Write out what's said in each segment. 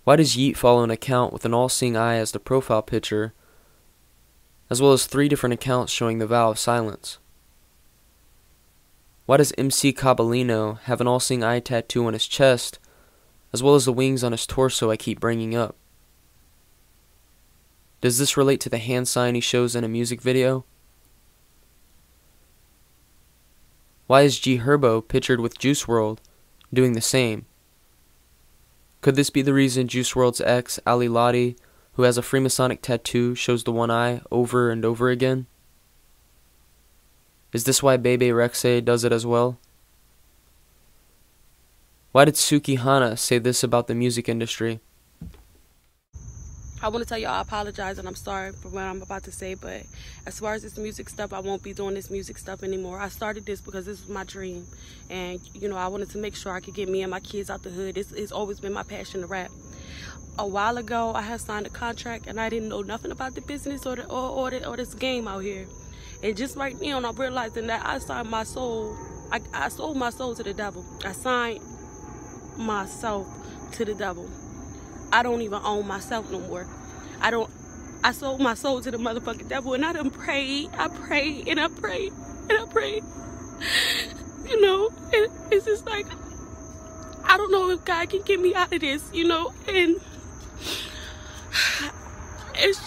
Why does Yeet follow an account with an all-seeing eye as the profile picture, as well as 3 different accounts showing the vow of silence? Why does MC Cabalino have an all-seeing eye tattoo on his chest, as well as the wings on his torso I keep bringing up? Does this relate to the hand sign he shows in a music video? Why is G Herbo pictured with Juice WRLD doing the same? Could this be the reason Juice WRLD's ex, Ali Lottie, who has a Freemasonic tattoo, shows the one eye over and over again? Is this why Bebe Rexha does it as well? Why did Suki Hana say this about the music industry? I want to tell y'all I apologize and I'm sorry for what I'm about to say, but as far as this music stuff, I won't be doing this music stuff anymore. I started this because this was my dream, and I wanted to make sure I could get me and my kids out the hood. It's always been my passion to rap. A while ago, I had signed a contract and I didn't know nothing about the business or this game out here. And just right now, I'm realizing that I signed my soul. I sold my soul to the devil. I signed myself to the devil. I don't even own myself no more. I sold my soul to the motherfucking devil, and I done prayed. I prayed and I prayed and I prayed. And it's just like, I don't know if God can get me out of this, and it's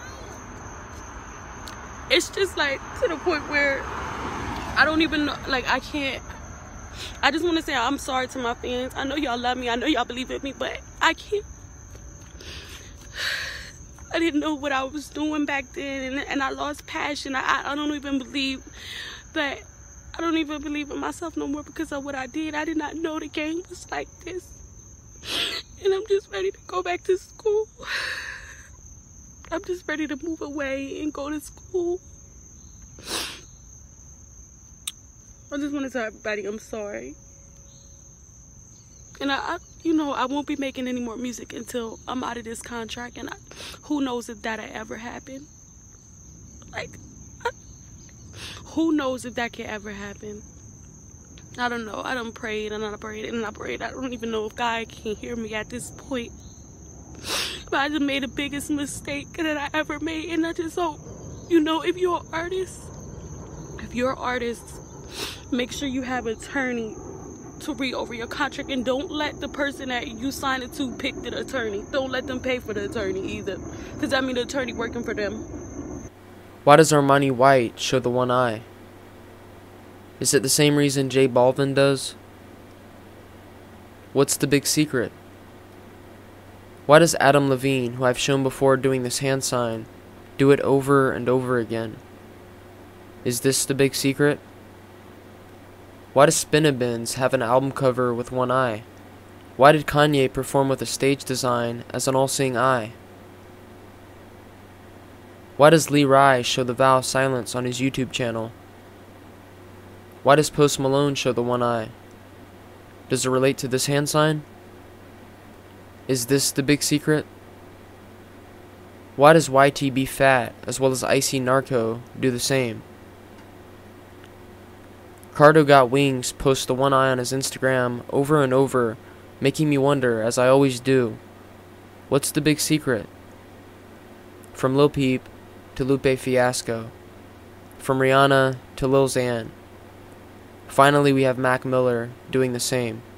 just like to the point where I don't even know, like I can't. I just want to say I'm sorry to my fans. I know y'all love me. I know y'all believe in me, but I can't. I didn't know what I was doing back then, and I lost passion. I don't even believe that. I don't even believe in myself no more because of what I did. I did not know the game was like this. And I'm just ready to go back to school. I'm just ready to move away and go to school. I just want to tell everybody I'm sorry. And I won't be making any more music until I'm out of this contract. And who knows if that'll ever happen. Like, who knows if that can ever happen. I don't know. I done prayed and I prayed and I prayed. I don't even know if God can hear me at this point. But I just made the biggest mistake that I ever made. And I just hope, if you're an artist, make sure you have an attorney to read over your contract, and don't let the person that you signed it to pick the attorney. Don't let them pay for the attorney either, because I mean the attorney working for them. Why does Armani White show the one eye? Is it the same reason J Balvin does? What's the big secret? Why does Adam Levine, who I've shown before doing this hand sign, do it over and over again? Is this the big secret? Why does Spinabins have an album cover with one eye? Why did Kanye perform with a stage design as an all-seeing eye? Why does Lee Rai show the vow of silence on his YouTube channel? Why does Post Malone show the one eye? Does it relate to this hand sign? Is this the big secret? Why does YTB Fat, as well as Icy Narco, do the same? Cardo Got Wings posts the one eye on his Instagram over and over, making me wonder, as I always do, what's the big secret? From Lil Peep to Lupe Fiasco. From Rihanna to Lil Xan. Finally, we have Mac Miller doing the same.